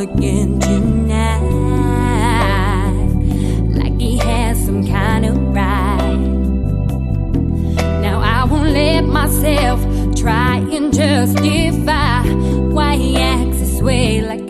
again tonight, like he has some kind of right. Now I won't let myself try and justify why he acts this way, like